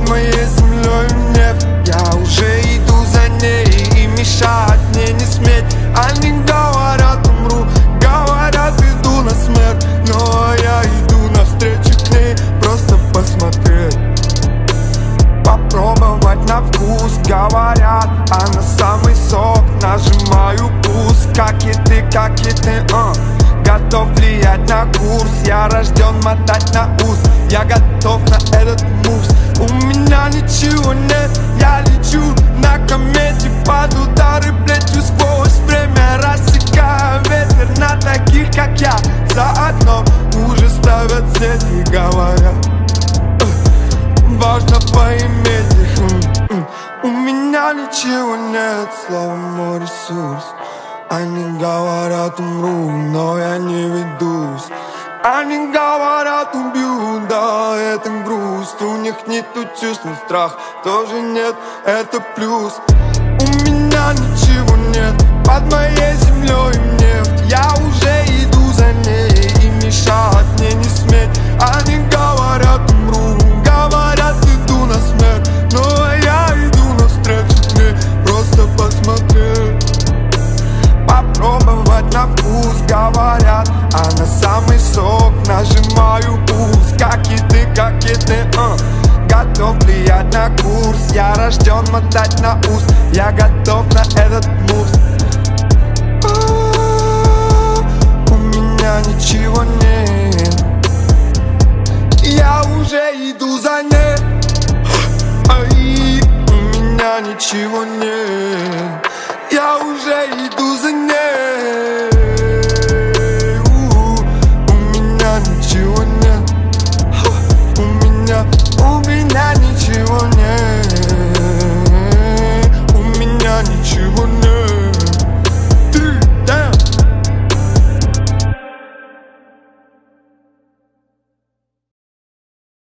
под моей землей нефть. Я уже иду за ней, и мешать мне не сметь. Они говорят, умру, говорят, иду на смерть, но я иду навстречу к ней, просто посмотреть, попробовать на вкус. Говорят, она самый сок, нажимаю пуск. Как и ты, готов влиять на курс. Я рожден мотать на ус, я готов на этот мувс. У меня ничего нет, я лечу на комете под удары плетью сквозь время, рассекая ветер на таких, как я. Заодно уже ставят сети и говорят, важно поиметь их. У меня ничего нет, слово мой ресурс. Они говорят, умру, но я не ведусь. Они говорят, убью, да, это грусть. У них нету чувств, но страх тоже нет, это плюс. У меня ничего нет, под моей землей нефть. Я уже иду за ней, и мешать мне не сметь. Они говорят, умру, говорят, иду на смерть, но я иду навстречу к ней, просто посмотреть, попробовать на вкус. Говорят, она самый сок, нажимаю пуск. Как и ты, готов влиять на курс. Я рожден мотать на ус, я готов на этот мувс. У меня ничего нет, я уже иду за ней. Ай, у меня ничего нет, я уже иду за ней.